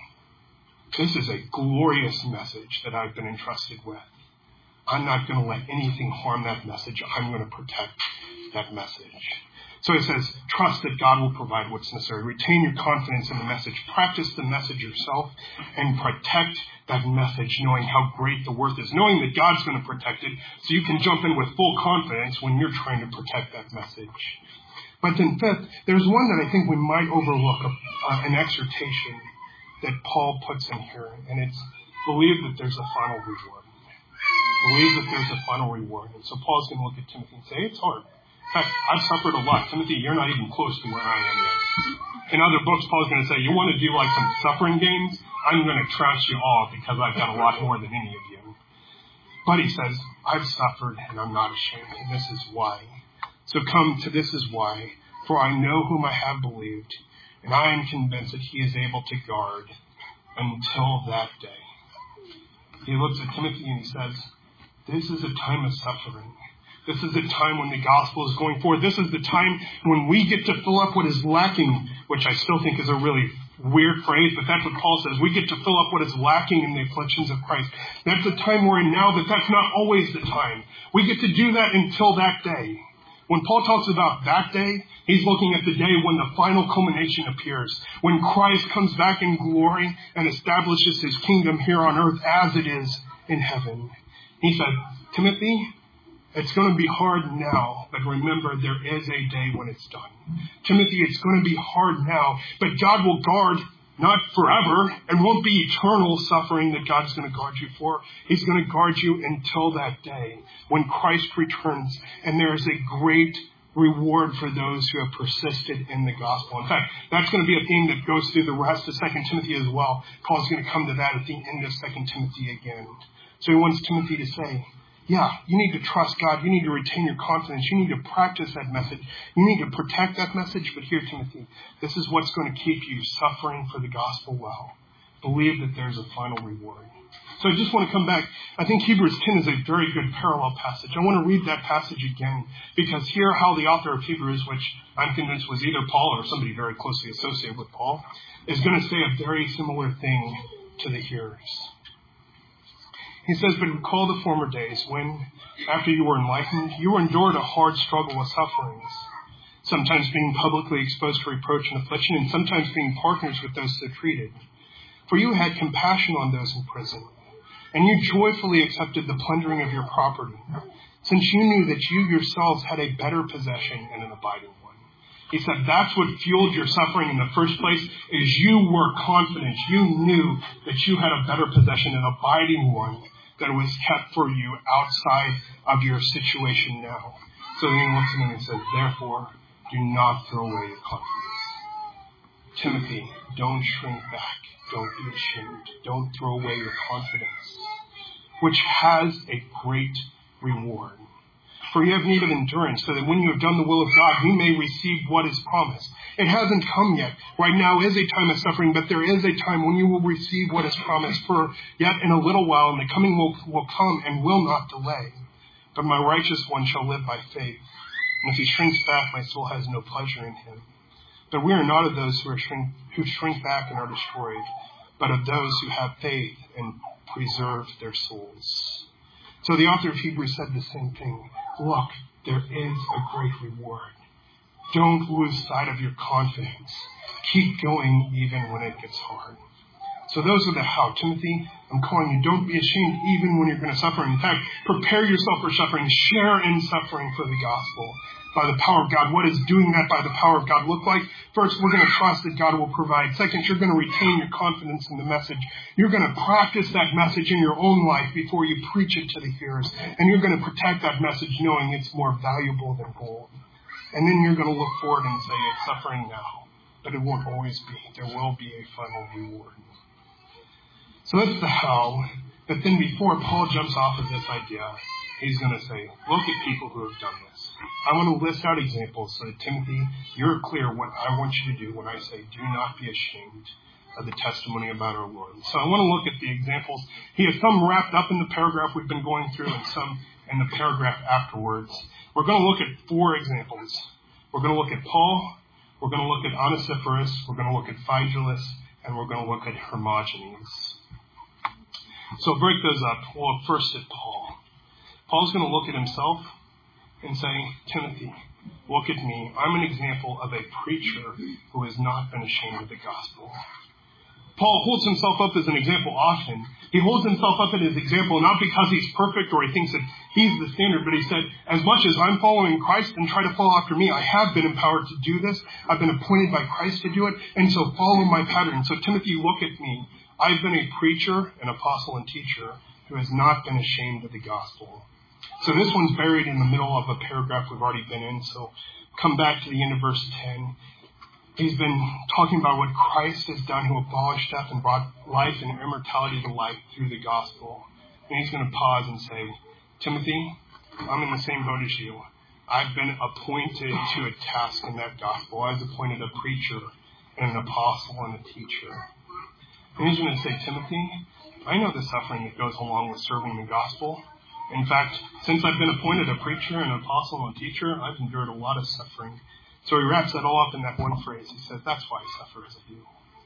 This is a glorious message that I've been entrusted with. I'm not going to let anything harm that message. I'm going to protect that message. So it says, trust that God will provide what's necessary. Retain your confidence in the message. Practice the message yourself and protect that message, knowing how great the worth is, knowing that God's going to protect it so you can jump in with full confidence when you're trying to protect that message. But then fifth, there's one that I think we might overlook, uh, an exhortation that Paul puts in here, and it's believe that there's a final reward. Believe that there's a final reward. And so Paul's going to look at Timothy and say, it's hard. In fact, I've suffered a lot. Timothy, you're not even close to where I am yet. In other books, Paul's going to say, you want to do like some suffering games? I'm going to trounce you all because I've got a lot more than any of you. But he says, I've suffered and I'm not ashamed, and this is why. So come to this is why. For I know whom I have believed. And I am convinced that he is able to guard until that day. He looks at Timothy and he says, this is a time of suffering. This is a time when the gospel is going forward. This is the time when we get to fill up what is lacking, which I still think is a really weird phrase, but that's what Paul says. We get to fill up what is lacking in the afflictions of Christ. That's the time we're in now, but that's not always the time. We get to do that until that day. When Paul talks about that day, he's looking at the day when the final culmination appears, when Christ comes back in glory and establishes his kingdom here on earth as it is in heaven. He said, Timothy, it's going to be hard now, but remember there is a day when it's done. Timothy, it's going to be hard now, but God will guard not forever and won't be eternal suffering that God's going to guard you for. He's going to guard you until that day when Christ returns, and there is a great reward for those who have persisted in the gospel. In fact, that's going to be a theme that goes through the rest of Second Timothy as well. Paul's going to come to that at the end of Second Timothy again. So he wants Timothy to say, yeah, you need to trust God. You need to retain your confidence. You need to practice that message. You need to protect that message. But here, Timothy, this is what's going to keep you suffering for the gospel well. Believe that there's a final reward. So I just want to come back. I think Hebrews ten is a very good parallel passage. I want to read that passage again because hear how the author of Hebrews, which I'm convinced was either Paul or somebody very closely associated with Paul, is going to say a very similar thing to the hearers. He says, but recall the former days when, after you were enlightened, you endured a hard struggle with sufferings, sometimes being publicly exposed to reproach and affliction, and sometimes being partners with those so treated. For you had compassion on those in prison, and you joyfully accepted the plundering of your property, since you knew that you yourselves had a better possession and an abiding one. He said that's what fueled your suffering in the first place, is you were confident. You knew that you had a better possession, an abiding one, that was kept for you outside of your situation now. So then he looks at him and says, therefore, do not throw away your confidence. Timothy, don't shrink back. Don't be ashamed. Don't throw away your confidence, which has a great reward. For you have need of endurance, so that when you have done the will of God, you may receive what is promised. It hasn't come yet. Right now is a time of suffering, but there is a time when you will receive what is promised. For yet in a little while, and the coming will, will come and will not delay. But my righteous one shall live by faith. And if he shrinks back, my soul has no pleasure in him. But we are not of those who, are shrink, who shrink back and are destroyed, but of those who have faith and preserve their souls. So the author of Hebrews said the same thing. Look, there is a great reward. Don't lose sight of your confidence. Keep going even when it gets hard. So those are the how. Timothy, I'm calling you, don't be ashamed even when you're going to suffer. In fact, prepare yourself for suffering. Share in suffering for the gospel by the power of God. What does doing that by the power of God look like? First, we're going to trust that God will provide. Second, you're going to retain your confidence in the message. You're going to practice that message in your own life before you preach it to the hearers. And you're going to protect that message knowing it's more valuable than gold. And then you're going to look forward and say, it's suffering now, but it won't always be. There will be a final reward. So that's the how. But then before Paul jumps off of this idea, he's going to say, look at people who have done this. I want to list out examples so that, Timothy, you're clear what I want you to do when I say, do not be ashamed of the testimony about our Lord. So I want to look at the examples. He has some wrapped up in the paragraph we've been going through and some in the paragraph afterwards. We're going to look at four examples. We're going to look at Paul. We're going to look at Onesiphorus. We're going to look at Phygelus. And we're going to look at Hermogenes. So break those up. We'll look first at Paul. Paul's going to look at himself and say, Timothy, look at me. I'm an example of a preacher who has not been ashamed of the gospel. Paul holds himself up as an example often. He holds himself up as an example not because he's perfect or he thinks that he's the standard, but he said, as much as I'm following Christ and try to follow after me, I have been empowered to do this. I've been appointed by Christ to do it, and so follow my pattern. So Timothy, look at me. I've been a preacher, an apostle, and teacher who has not been ashamed of the gospel. So this one's buried in the middle of a paragraph we've already been in. So come back to the end of verse ten. He's been talking about what Christ has done, who abolished death and brought life and immortality to life through the gospel. And he's going to pause and say, Timothy, I'm in the same boat as you. I've been appointed to a task in that gospel. I was appointed a preacher and an apostle and a teacher. And he's going to say, Timothy, I know the suffering that goes along with serving the gospel. In fact, since I've been appointed a preacher, an apostle, and a teacher, I've endured a lot of suffering. So he wraps that all up in that one phrase. He says, that's why I suffer as I do.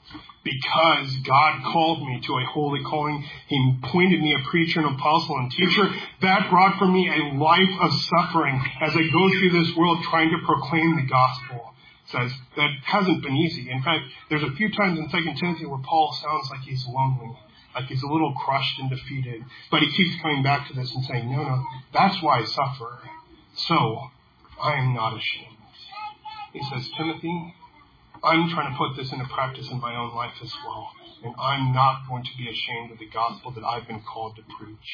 Because God called me to a holy calling. He appointed me a preacher, an apostle, and teacher. That brought for me a life of suffering as I go through this world trying to proclaim the gospel. Says that hasn't been easy. In fact, there's a few times in Second Timothy where Paul sounds like he's lonely, like he's a little crushed and defeated. But he keeps coming back to this and saying, no, no, that's why I suffer. So I am not ashamed. He says, Timothy, I'm trying to put this into practice in my own life as well. And I'm not going to be ashamed of the gospel that I've been called to preach.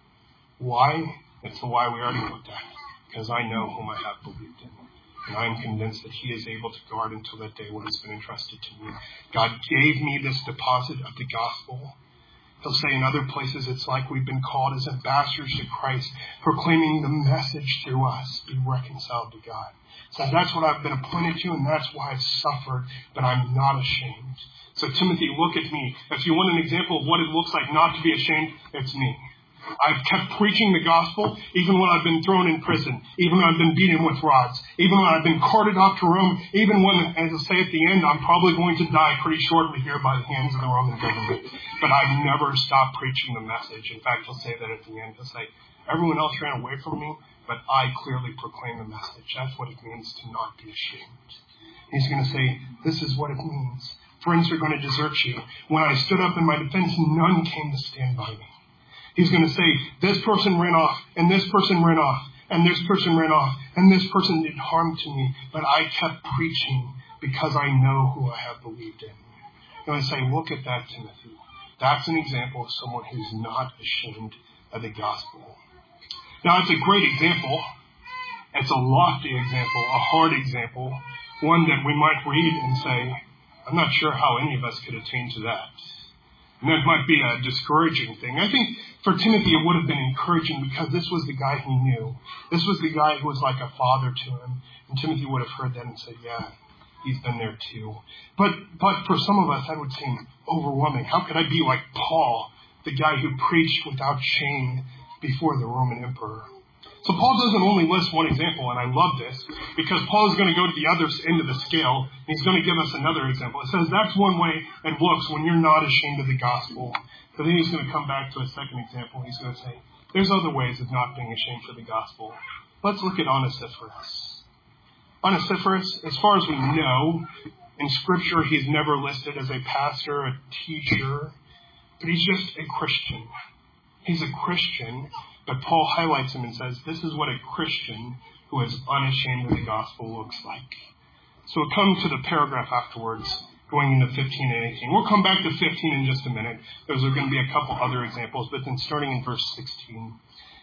Why? It's the why we already looked at. Because I know whom I have believed in. And I am convinced that he is able to guard until that day what has been entrusted to me. God gave me this deposit of the gospel. He'll say in other places it's like we've been called as ambassadors to Christ, proclaiming the message through us, be reconciled to God. So that's what I've been appointed to, and that's why I've suffered, but I'm not ashamed. So Timothy, look at me. If you want an example of what it looks like not to be ashamed, it's me. I've kept preaching the gospel even when I've been thrown in prison, even when I've been beaten with rods, even when I've been carted off to Rome, even when, as I say at the end, I'm probably going to die pretty shortly here by the hands of the Roman government. But I've never stopped preaching the message. In fact, he'll say that at the end. He'll say, everyone else ran away from me, but I clearly proclaim the message. That's what it means to not be ashamed. He's going to say, this is what it means. Friends are going to desert you. When I stood up in my defense, none came to stand by me. He's going to say, this person ran off, and this person ran off, and this person ran off, and this person did harm to me, but I kept preaching because I know who I have believed in. I'm going to say, look at that, Timothy. That's an example of someone who's not ashamed of the gospel. Now, it's a great example. It's a lofty example, a hard example, one that we might read and say, I'm not sure how any of us could attain to that. And that might be a discouraging thing. I think for Timothy it would have been encouraging because this was the guy he knew. This was the guy who was like a father to him. And Timothy would have heard that and said, yeah, he's been there too. But but for some of us that would seem overwhelming. How could I be like Paul, the guy who preached without shame before the Roman emperor? So Paul doesn't only list one example, and I love this, because Paul is going to go to the other end of the scale, and he's going to give us another example. It says that's one way it looks when you're not ashamed of the gospel. But then he's going to come back to a second example. He's going to say, there's other ways of not being ashamed for the gospel. Let's look at Onesiphorus. Onesiphorus, as far as we know, in Scripture he's never listed as a pastor, a teacher, but he's just a Christian. He's a Christian. But Paul highlights him and says, this is what a Christian who is unashamed of the gospel looks like. So we'll come to the paragraph afterwards, going into fifteen and eighteen. We'll come back to fifteen in just a minute. There's going to be a couple other examples, but then starting in verse sixteen.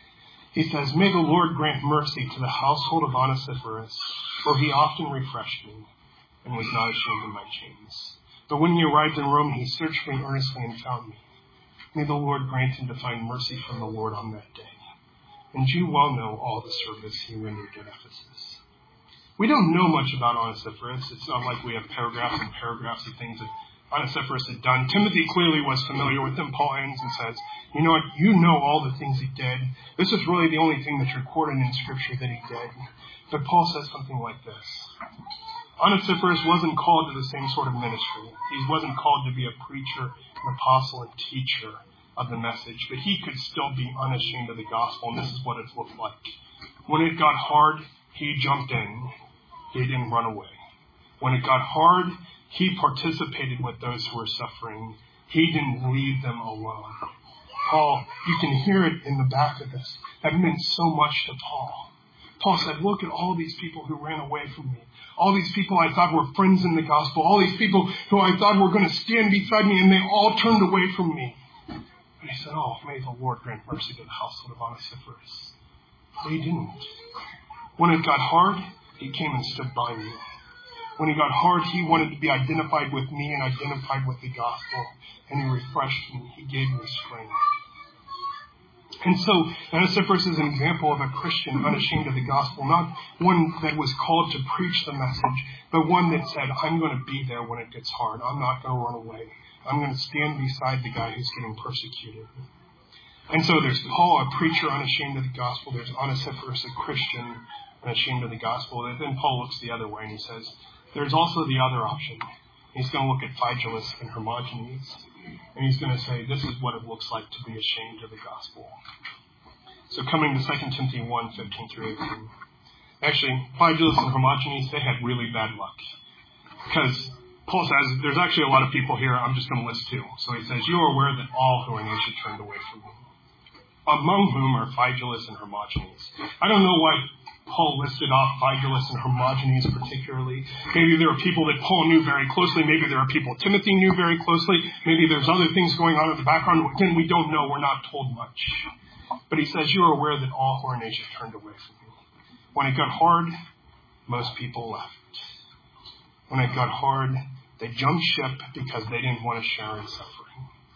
He says, may the Lord grant mercy to the household of Onesiphorus, for he often refreshed me and was not ashamed of my chains. But when he arrived in Rome, he searched for me earnestly and found me. May the Lord grant him to find mercy from the Lord on that day. And you well know all the service he rendered at Ephesus. We don't know much about Onesiphorus. It's not like we have paragraphs and paragraphs of things that Onesiphorus had done. Timothy clearly was familiar with him. Paul ends and says, you know what? You know all the things he did. This is really the only thing that's recorded in Scripture that he did. But Paul says something like this. Onesiphorus wasn't called to the same sort of ministry. He wasn't called to be a preacher, an apostle, and teacher of the message. But he could still be unashamed of the gospel, and this is what it looked like. When it got hard, he jumped in. He didn't run away. When it got hard, he participated with those who were suffering. He didn't leave them alone. Paul, you can hear it in the back of this. That meant so much to Paul. Paul said, look at all these people who ran away from me. All these people I thought were friends in the gospel. All these people who I thought were going to stand beside me, and they all turned away from me. And he said, oh, may the Lord grant mercy to the household of Onesiphorus. They didn't. When it got hard, he came and stood by me. When it got hard, he wanted to be identified with me and identified with the gospel. And he refreshed me. He gave me strength. And so Onesiphorus is an example of a Christian unashamed of the gospel, not one that was called to preach the message, but one that said, I'm going to be there when it gets hard. I'm not going to run away. I'm going to stand beside the guy who's getting persecuted. And so there's Paul, a preacher unashamed of the gospel. There's Onesiphorus, a Christian unashamed of the gospel. And then Paul looks the other way and he says, there's also the other option. He's going to look at Phygelus and Hermogenes, and he's going to say, this is what it looks like to be ashamed of the gospel. So coming to Second Timothy one, fifteen through eighteen. Actually, Phygelus and Hermogenes, they had really bad luck. Because Paul says, there's actually a lot of people here, I'm just going to list two. So he says, you are aware that all who are in Asia turned away from me, among whom are Phygelus and Hermogenes. I don't know why Paul listed off Phygelus and Hermogenes particularly. Maybe there are people that Paul knew very closely. Maybe there are people Timothy knew very closely. Maybe there's other things going on in the background. Again, we don't know. We're not told much. But he says, you are aware that all who are in Asia turned away from me. When it got hard, most people left. When it got hard, they jumped ship because they didn't want to share in suffering.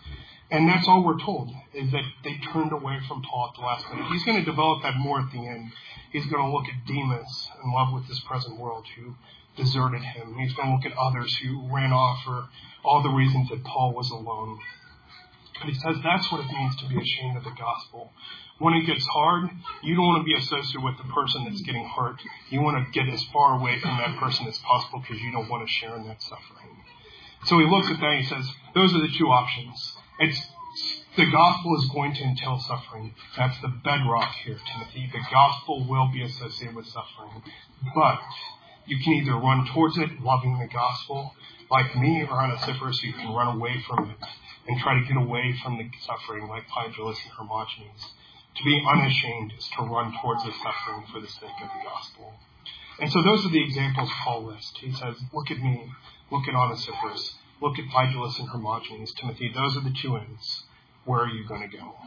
And that's all we're told, is that they turned away from Paul at the last minute. He's going to develop that more at the end. He's going to look at Demas in love with this present world who deserted him. He's going to look at others who ran off for all the reasons that Paul was alone. But he says that's what it means to be ashamed of the gospel. When it gets hard, you don't want to be associated with the person that's getting hurt. You want to get as far away from that person as possible because you don't want to share in that suffering. So he looks at that and he says, those are the two options. It's the gospel is going to entail suffering. That's the bedrock here, Timothy. The gospel will be associated with suffering. But you can either run towards it, loving the gospel, like me or Onesiphorus, you can run away from it and try to get away from the suffering, like Phygelus and Hermogenes. To be unashamed is to run towards the suffering for the sake of the gospel. And so those are the examples Paul lists. He says, look at me, look at Onesiphorus, look at Phygelus and Hermogenes. Timothy, those are the two ends. Where are you going to go?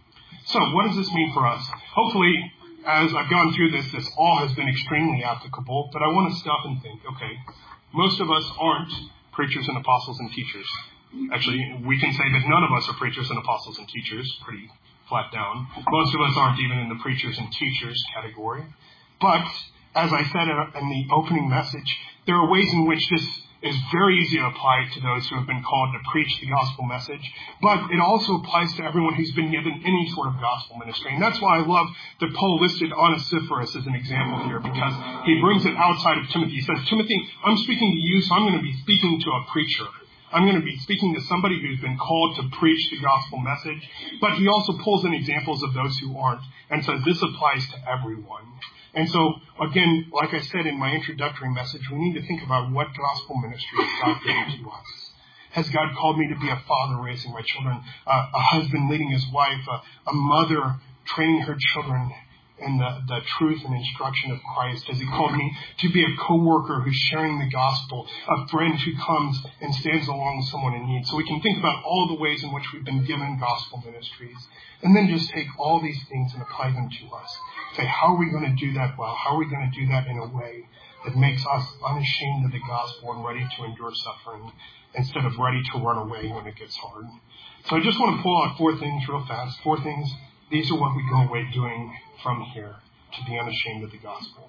So what does this mean for us? Hopefully, as I've gone through this, this all has been extremely applicable, but I want to stop and think, okay, most of us aren't preachers and apostles and teachers. Actually, we can say that none of us are preachers and apostles and teachers, pretty flat down. Most of us aren't even in the preachers and teachers category. But, as I said in the opening message, there are ways in which this is very easy to apply to those who have been called to preach the gospel message, but it also applies to everyone who's been given any sort of gospel ministry. And that's why I love that Paul listed Onesiphorus as an example here, because he brings it outside of Timothy. He says, Timothy, I'm speaking to you, so I'm going to be speaking to a preacher. I'm going to be speaking to somebody who's been called to preach the gospel message, but he also pulls in examples of those who aren't and says this applies to everyone. And so, again, like I said in my introductory message, we need to think about what gospel ministry has God given to us. Has God called me to be a father raising my children, uh, a husband leading his wife, a, a mother training her children in the, the truth and instruction of Christ? Has he called me to be a co-worker who's sharing the gospel, a friend who comes and stands along someone in need? So we can think about all the ways in which we've been given gospel ministries, and then just take all these things and apply them to us. Say, how are we going to do that well? How are we going to do that in a way that makes us unashamed of the gospel and ready to endure suffering instead of ready to run away when it gets hard? So I just want to pull out four things real fast. Four things. These are what we go away doing from here to be unashamed of the gospel.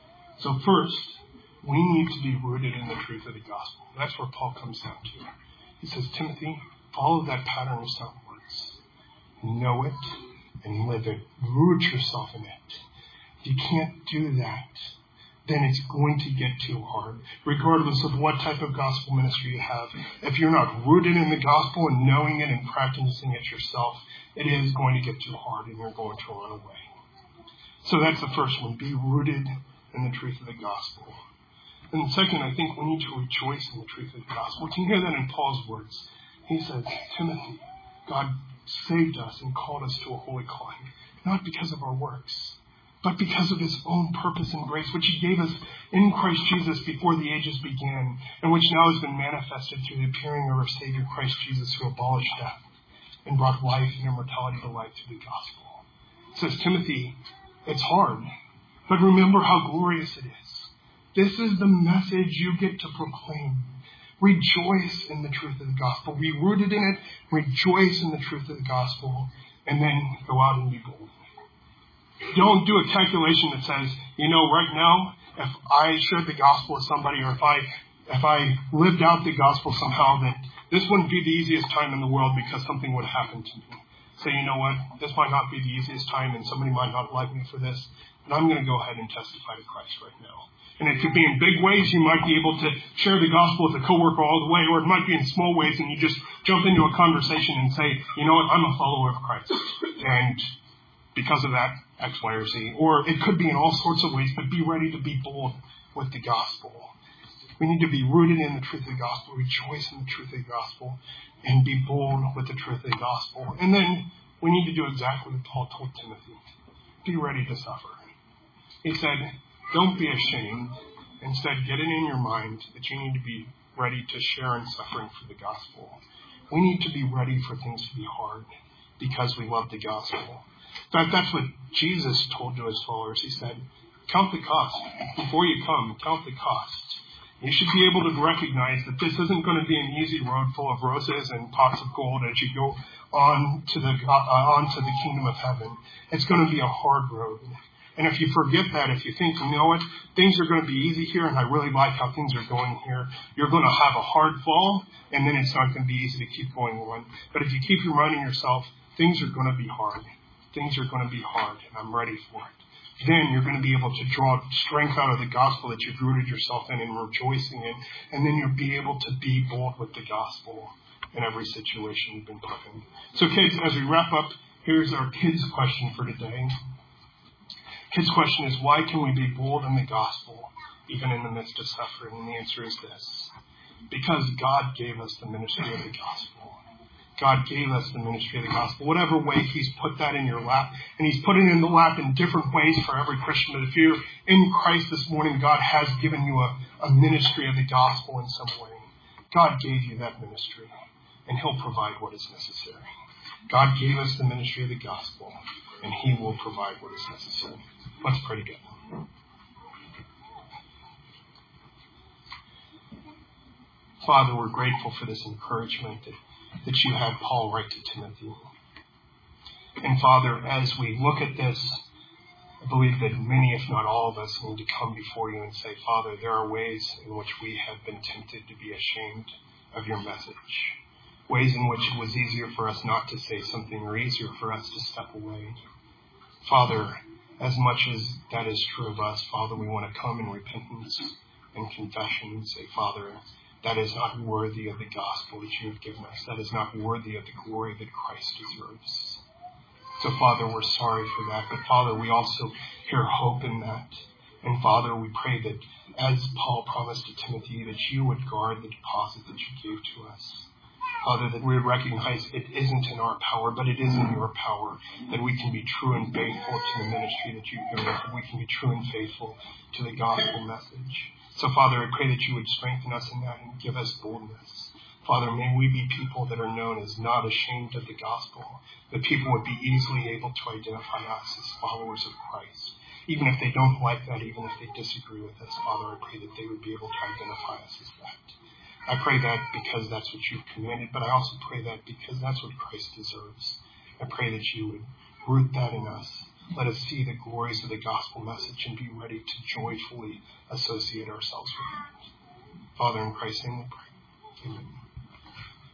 So first, we need to be rooted in the truth of the gospel. That's where Paul comes down to. He says, Timothy, follow that pattern of sound words. Know it and live it. Root yourself in it. If you can't do that, then it's going to get too hard, regardless of what type of gospel ministry you have. If you're not rooted in the gospel and knowing it and practicing it yourself, it is going to get too hard and you're going to run away. So that's the first one. Be rooted in the truth of the gospel. And second, I think we need to rejoice in the truth of the gospel. We can hear that in Paul's words. He says, Timothy, God saved us and called us to a holy calling, not because of our works, but because of his own purpose and grace, which he gave us in Christ Jesus before the ages began, and which now has been manifested through the appearing of our Savior, Christ Jesus, who abolished death and brought life and immortality to light through the gospel. It says, Timothy, it's hard, but remember how glorious it is. This is the message you get to proclaim. Rejoice in the truth of the gospel. Be rooted in it. Rejoice in the truth of the gospel. and then go out and be bold. Don't do a calculation that says, you know, right now, if I shared the gospel with somebody, or if I if I lived out the gospel somehow, that this wouldn't be the easiest time in the world because something would happen to me. Say, you know what, this might not be the easiest time and somebody might not like me for this, but I'm going to go ahead and testify to Christ right now. And it could be in big ways. You might be able to share the gospel with a coworker all the way, or it might be in small ways and you just jump into a conversation and say, you know what, I'm a follower of Christ. And because of that, X, Y, or Z. Or it could be in all sorts of ways, but be ready to be bold with the gospel. We need to be rooted in the truth of the gospel, rejoice in the truth of the gospel, and be bold with the truth of the gospel. And then we need to do exactly what Paul told Timothy. Be ready to suffer. He said, don't be ashamed. Instead, get it in your mind that you need to be ready to share in suffering for the gospel. We need to be ready for things to be hard because we love the gospel. In fact, that's what Jesus told to his followers. He said, count the cost. Before you come, count the cost. You should be able to recognize that this isn't going to be an easy road full of roses and pots of gold as you go on to the uh, onto the kingdom of heaven. It's going to be a hard road. And if you forget that, if you think, you know what, things are going to be easy here and I really like how things are going here, you're going to have a hard fall and then it's not going to be easy to keep going on. But if you keep reminding yourself, things are going to be hard. Things are going to be hard and I'm ready for it. Then you're going to be able to draw strength out of the gospel that you've rooted yourself in and rejoicing in. And then you'll be able to be bold with the gospel in every situation you've been put in. So kids, as we wrap up, here's our kids' question for today. Kids' question is, why can we be bold in the gospel even in the midst of suffering? And the answer is this. Because God gave us the ministry of the gospel. God gave us the ministry of the gospel. Whatever way he's put that in your lap, and he's put it in the lap in different ways for every Christian. But if you're in Christ this morning, God has given you a, a ministry of the gospel in some way. God gave you that ministry, and he'll provide what is necessary. God gave us the ministry of the gospel, and he will provide what is necessary. Let's pray together. Father, we're grateful for this encouragement that that you had Paul write to Timothy. And Father, as we look at this, I believe that many, if not all of us, need to come before you and say, Father, there are ways in which we have been tempted to be ashamed of your message. Ways in which it was easier for us not to say something or easier for us to step away. Father, as much as that is true of us, Father, we want to come in repentance and confession and say, Father, that is not worthy of the gospel that you have given us. That is not worthy of the glory that Christ deserves. So, Father, we're sorry for that. But, Father, we also hear hope in that. And, Father, we pray that, as Paul promised to Timothy, that you would guard the deposit that you gave to us. Father, that we would recognize it isn't in our power, but it is in your power, that we can be true and faithful to the ministry that you've given us, that we can be true and faithful to the gospel message. So, Father, I pray that you would strengthen us in that and give us boldness. Father, may we be people that are known as not ashamed of the gospel, that people would be easily able to identify us as followers of Christ. Even if they don't like that, even if they disagree with us, Father, I pray that they would be able to identify us as that. I pray that because that's what you've commanded, but I also pray that because that's what Christ deserves. I pray that you would root that in us. Let us see the glories of the gospel message and be ready to joyfully associate ourselves with it. Father, in Christ's name we pray. Amen.